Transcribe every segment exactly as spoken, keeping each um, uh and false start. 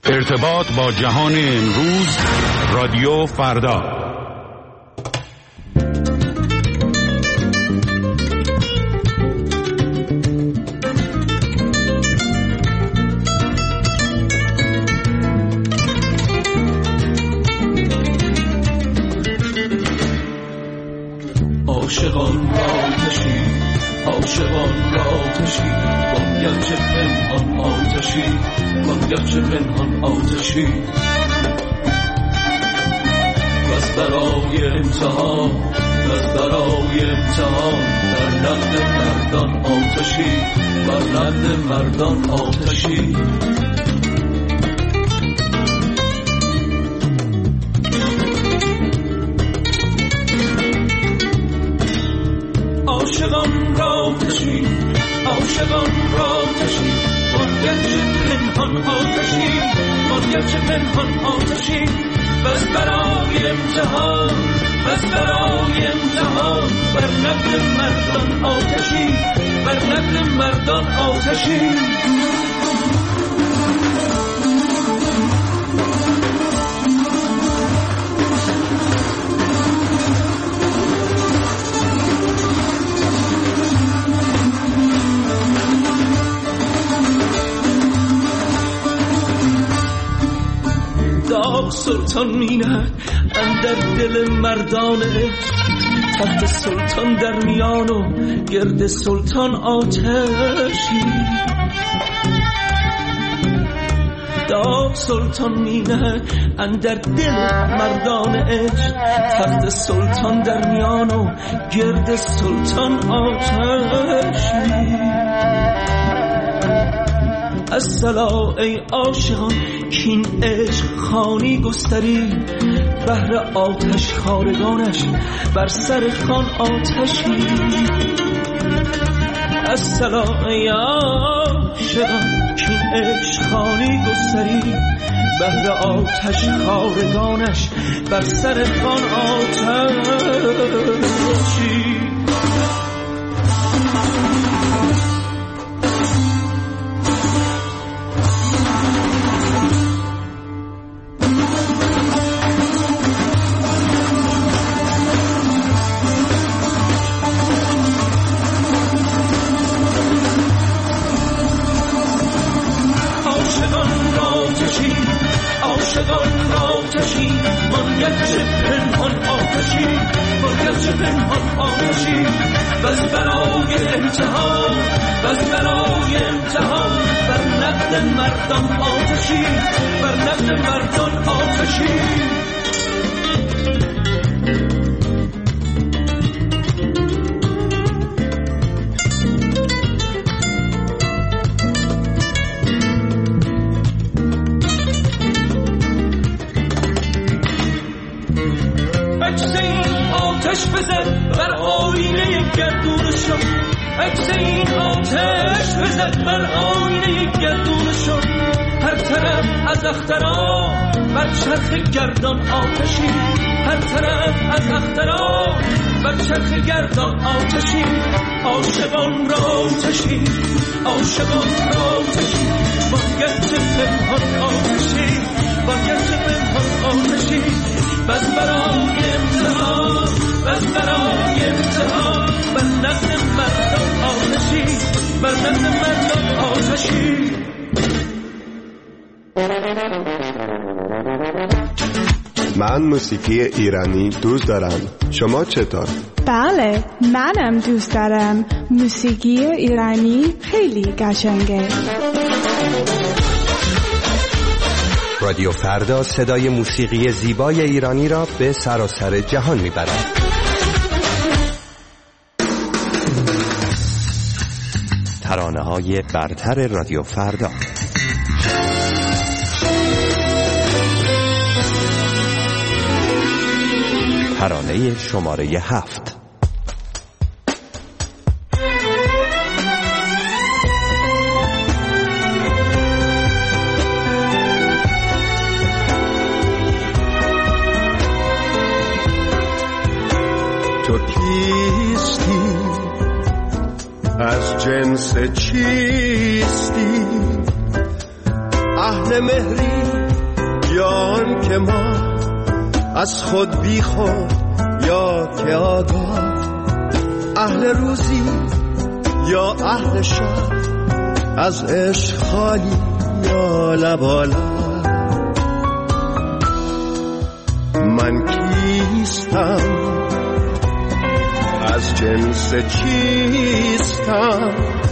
ارتباط با جهان امروز، رادیو فردا. عاشقان آتشی، عاشقان آتشی، باید چه پنهان آتشی، باید چه پنهان آتشی. بس برای امتحان، بس برای امتحان، بر نقد مردان آتشی، بر نقد مردان آتشی. عاشقان را تشی، عاشقان را تشی، باید چه پنهان آتشی، باید چه پنهان آتشی. بس برای امتحان، بس برای امتحان، بر نقد مردان آتشی، بر نقد مردان آتشی. داغ سلطان میند اندر دل مردانه، تخت سلطان در میان و گرد سلطان آتشی. داغ سلطان میند اندر دل مردانه، تخت سلطان در میان و گرد سلطان آتشی. الصلا ای عاشقان کین عشق خانی گستری، بهر آتش خارگانش بر سر خان آتشی. الصلا ای عاشقان کین عشق خانی گستری، بهر آتش خارگانش بر سر خان آتشی. بس برای امتحان، بس برای امتحان، بر نقد مردان آتشی، بر نقد مردان آتشی. آتش بزد بر آینه گردونشون، عکس این آتش بزد بر آینه گردونشون. هر طرف از اخترا بر چرخ گردان آتشی، هر طرف از اخترا بر چرخ گردان آتشی. عاشقان را آتشی، عاشقان را آتشی، باید چه پنهان آتشی، باید چه پنهان آتشی. بس برای امتحان، بس برای امتحان، بر نقد مردان آتشی، بر نقد مردان آتشی. من موسیقی ایرانی دوست دارم. شما چطور؟ بله، منم دوست دارم. موسیقی ایرانی خیلی قشنگه. رادیو فردا صدای موسیقی زیبای ایرانی را به سراسر جهان میبرد. ترانه‌های برتر رادیو فردا. ترانه شماره هفت. تو کیستی؟ از جنس چیستی؟ اهل مهری یا آن که ما از خود بی خود یا که آگاه، اهل روزی یا اهل شب، از عشق خالی یا لبالا. من کیستم، از جنس چیستم،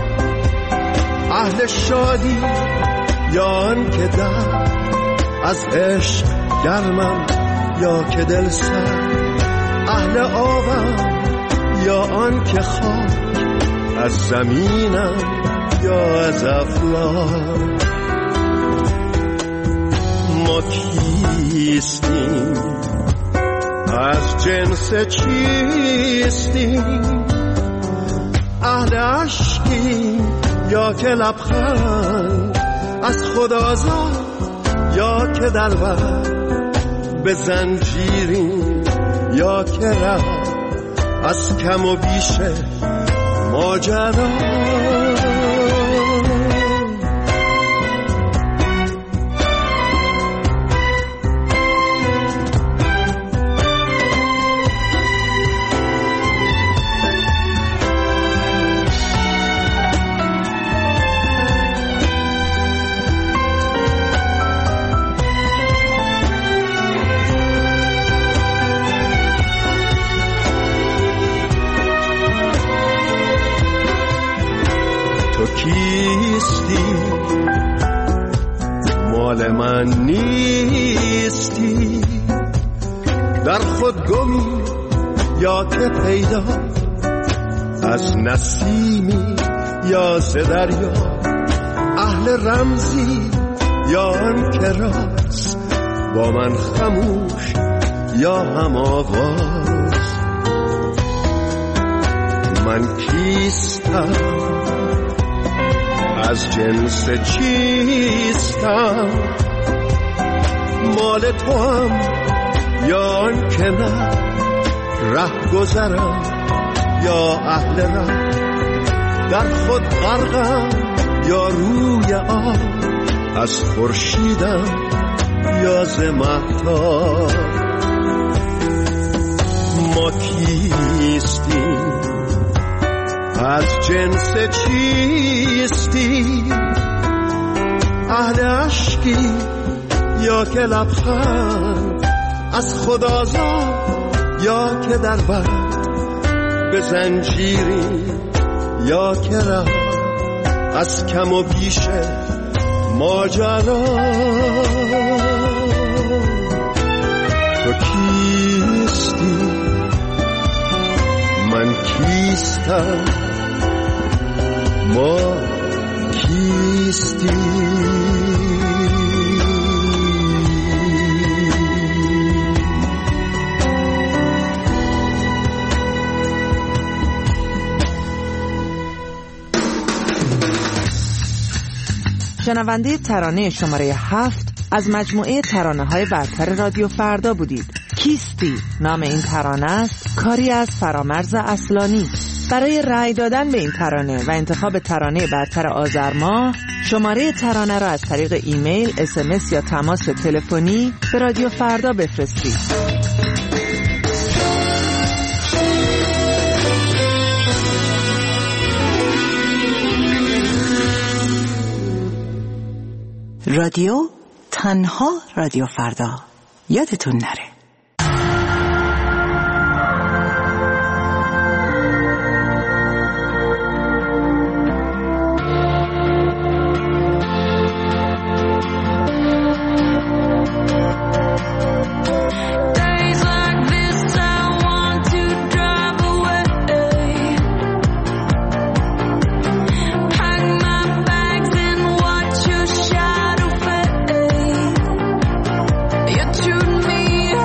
اهل شادی یا آن که در از عشق گرمم یا که دل سر، اهل آبم یا آن که خاک از زمینم یا از افلاک. ما کیستیم، از جنس چیستیم، اهل عشقیم یا که لبخند، از خود آزاد یا که در بر به زنجیریم یا که ره از کم و بیش ماجرا. کیستی مال من نیستی، در خود گمی یا که پیدا، از نسیمی یا ز دریا، اهل رمزی یا آن که راست، با من خموش یا هم آواز. من کیستم، از جنس چیستم، مال تو هم یا آن که نه، ره گذرم یا اهل ره، در خود غرقم یا روی آب، از خورشیدم یا ز مهتاب. ما کیستیم، از جنس چیستی، اهل عشقی یا که لبخند، از خود آزاد یا که در بر به زنجیری یا که ره از کم و بیش ماجرا. تو کیستی، من کیستم، ما کیستیم. شنونده ترانه شماره هفت از مجموعه ترانه‌های برتر رادیو فردا بودید. کیستی نام این ترانه است، کاری از فرامرز اصلانی. برای رأی دادن به این ترانه و انتخاب ترانه برتر آذر ماه، شماره ترانه را از طریق ایمیل، اس ام اس یا تماس تلفنی به رادیو فردا بفرستید. رادیو تنها رادیو فردا، یادتون نره. Me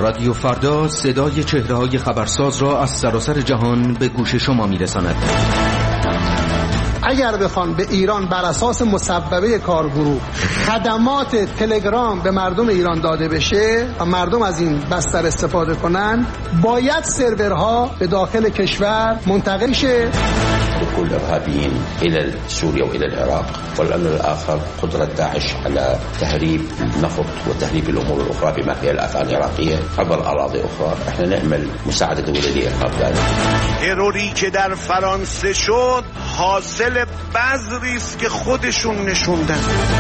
رادیو فردا صدای چهره‌های خبرساز را از سراسر جهان به گوش شما می‌رساند. اگر بخوان به ایران بر اساس مصوبه کارگروه خدمات تلگرام به مردم ایران داده بشه و مردم از این بستر استفاده کنن، باید سرورها به داخل کشور منتقل شه. دخول الإرهابيين إلى سوريا وإلى العراق، والأمر الآخر قدرة داعش على تهريب نفط وتهريب الأمور الأخرى بما فيها الأفعال العراقية عبر أراضي أخرى. احنا نعمل مساعدة دولية لإرهاب ذلك. تروری که در فرانسه شد حاصل بذری است که خودشون نشوندن.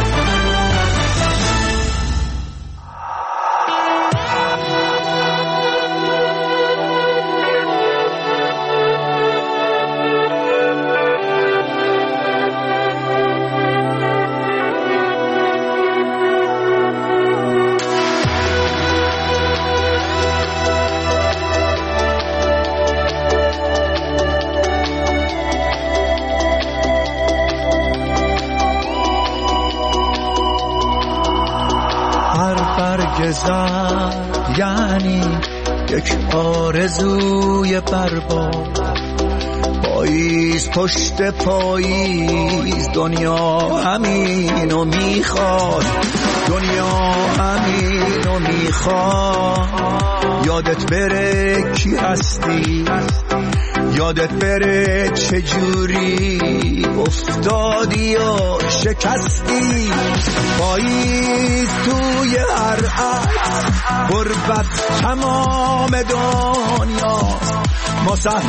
یعنی یک آرزوی برباد، پاییز پشت پاییز دنیا همینو میخواد، دنیا همینو میخواد. یادت بره کی هستی، یادت بره چجوری افتادی و شکستی. پاییز توی هر عکس غربت تمام دنیاست، ما سهم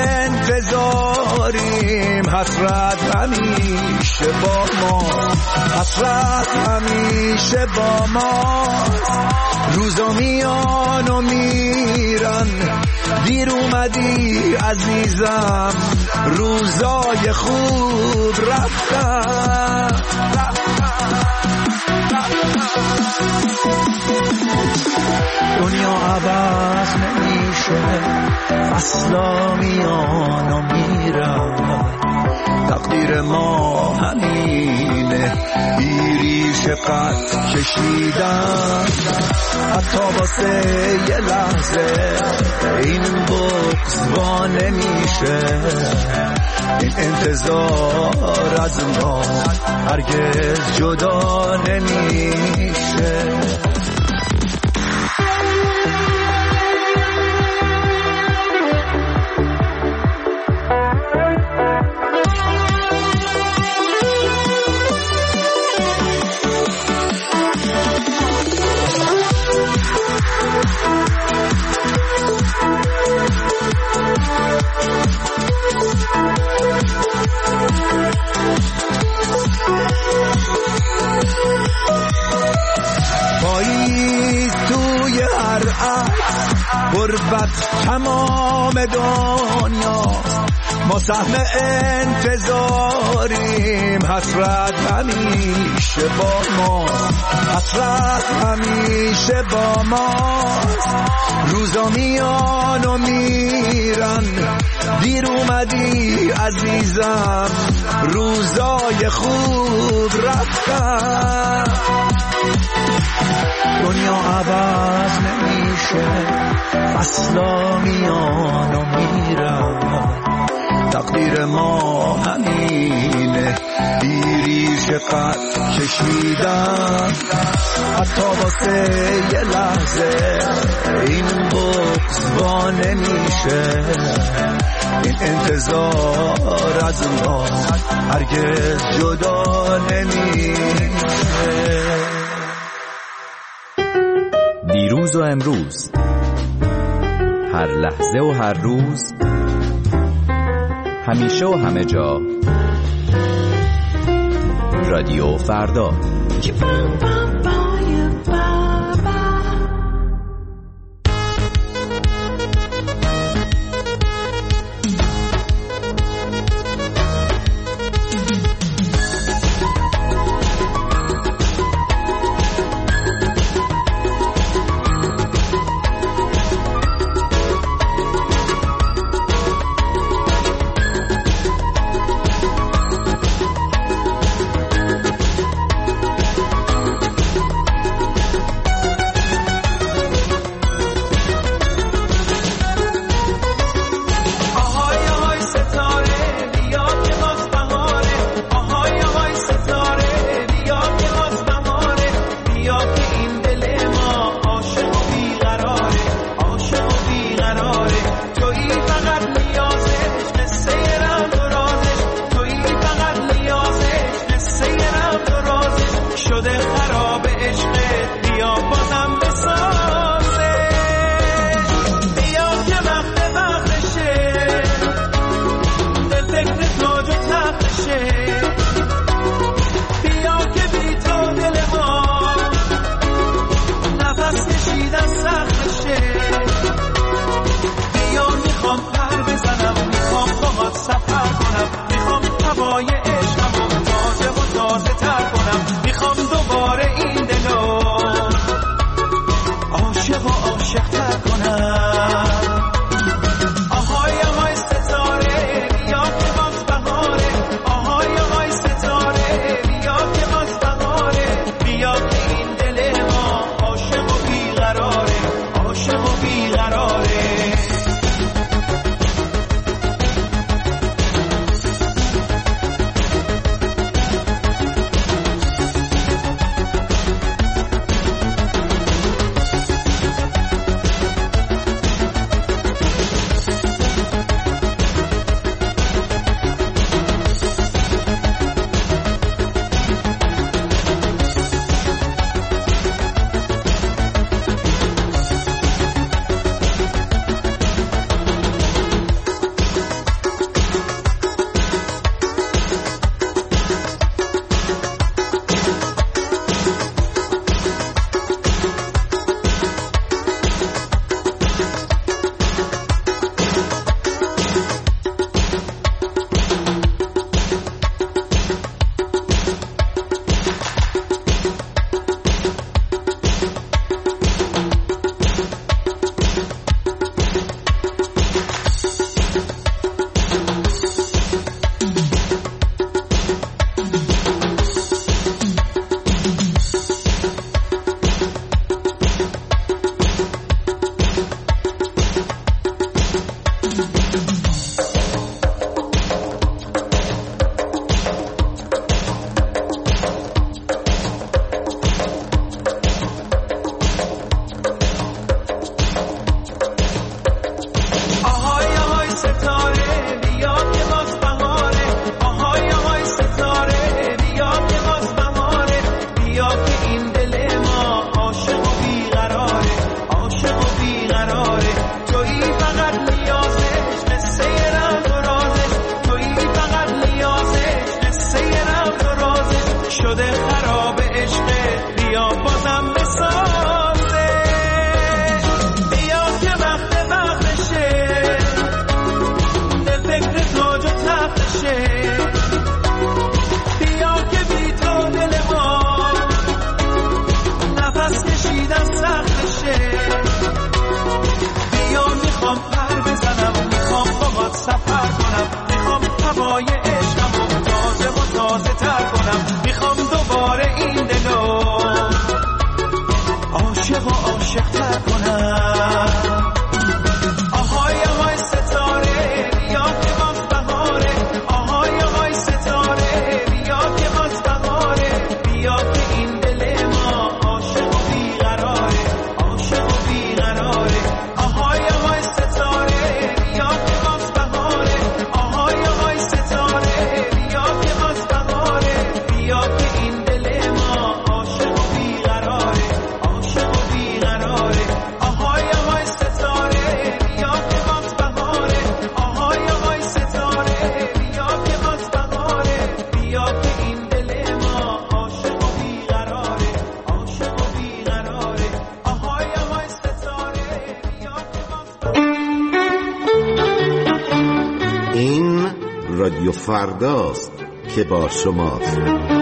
انتظاریم، حسرت همیشه با ما، حسرت همیشه با ما. روزا میان و میرن، دیر اومدی عزیزم، روزای خوب رفتن. دنیا عوض نمیشه، فصلا میان و میرن، تقدیر ما همینه، بیریش قد کشیدن. حتی واسه یه لحظه این بغض وا نمیشه، این انتظار از ما هرگز جدا نمیشه. پاییز توی هر عکس غربت تمام دنیاست، ما سهم انتظاریم، حسرت همیشه با ما، حسرت همیشه با ما. روزا میان و میرن، دیر اومدی عزیزم، روزای خوب رفتن. دنیا عوض نمیشه، فصلا میان و میرن، تقدیر ما همینه، بیریش قد کشیدن. حتی واسه یه لحظه این بغض وا نمیشه، این انتظار از ما هرگز جدا نمیشه. دیروز و امروز، هر لحظه و هر روز، همیشه و همه جا، رادیو فردا. شده خراب عشق، بیا بازم بسازه، بیا که وقت وقتشه، به فکر تاج و تختشه، بیا که بی تو دل ما نفس کشیدن سختشه، بیا میخوام پر بزنم، میخوام باهات سفر کنم، میخوام هوای عشقم و تازه و تازه تر کنم، میخوام دوباره این دلو عاشق و عاشق تر کنم. آهای آهای ستاره بیا که باز بهاره، آهای آهای ستاره بیا که باز بهاره، بیا که این دل ما عاشق و بیقراره، عاشق و بیقراره. آهای آهای ستاره بیا که باز بهاره، آهای آهای ستاره بیا که باز بهاره، بیا که این دل ما عاشق و بیقراره، عاشق و بیقراره. آهای آهای ستاره بیا که باز بهاره، آهای آهای ستاره بیا که باز بهاره، بیا که این دل ما عاشق و بیقراره، عاشق و بیقراره. آهای آهای ستاره بیا که باز این رادیو فرداست که با شماست.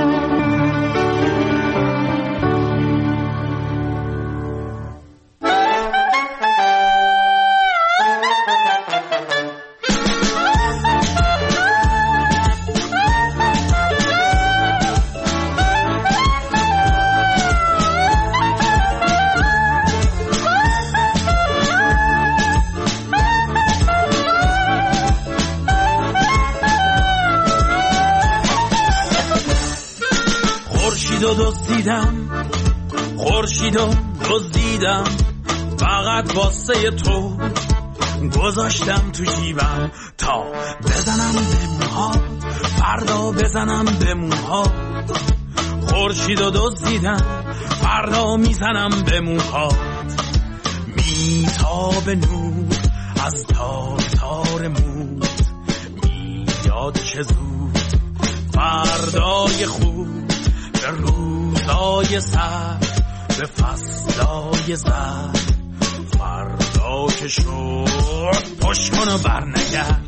خورشیدو دزدیدم، خورشیدو دزدیدم، فقط واسه تو گذاشتم تو جیبم تا بزنم به موهات، فردا بزنم به موهات. خورشیدو دزدیدم، فردا میزنم به موهات، میتاب نور از تار تار موت، میاد که زود فردای خوب، به روزای سر، به فصلای زر، فردا که شد پشت کن و برنگرد.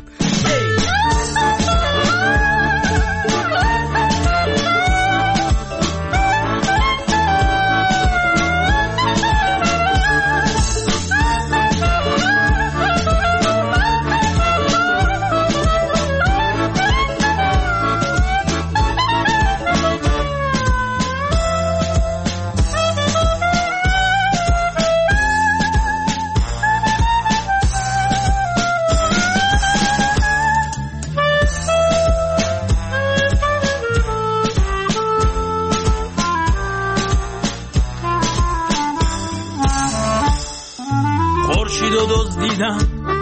خورشیدو دزدیدم،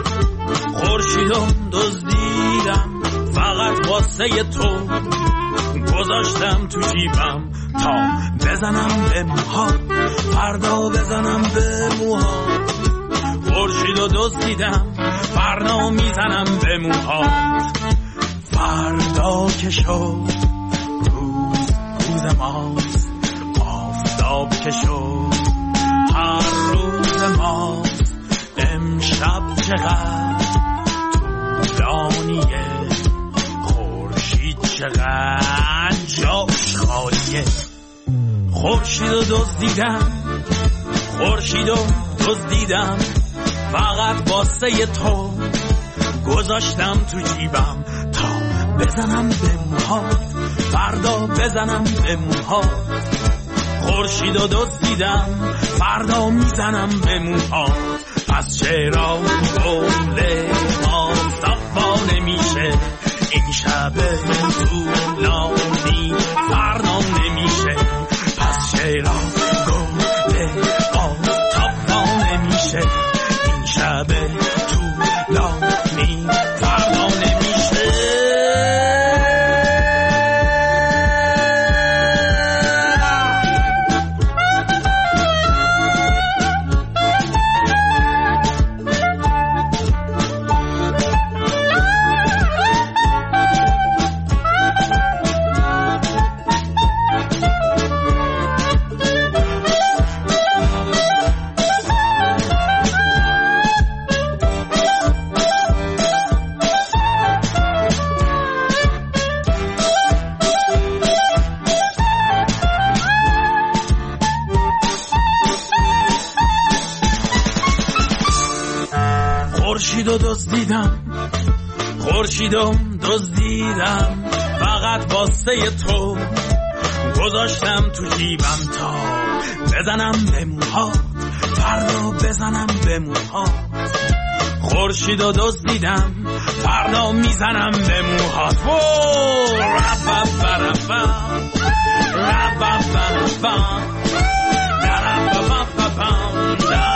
خورشیدو دزدیدم، فقط واسه تو گذاشتم تو جیبم تا بزنم به موهات، فردا بزنم به موهات. خورشیدو دزدیدم، فردا میزنم به موهات، فردا که شد روز روز ماست، آفتاب که شد هر روز ماست. امشب چقدر طولانیه، خورشید چقدر جاش خالیه. خورشیدو دزدیدم، خورشیدو دزدیدم، فقط واسه تو گذاشتم تو جیبم تا بزنم به موهات، فردا بزنم به موهات. خورشیدو دزدیدم، فردا میزنم به موهات. پس چرا گل ما صفا نمیشه، این شب طولانی فردا نمیشه. پس چرا گل ما صفا نمیشه، این شب طولانی فردا نمیشه. و دزدیدم، خورشیدم دزدیدم، فقط واسه تو گذاشتم تو جیبم تا بزنم به موهات، فردا بزنم به موهات. خورشید و دزدیدم، فردا میزنم به موهات. رب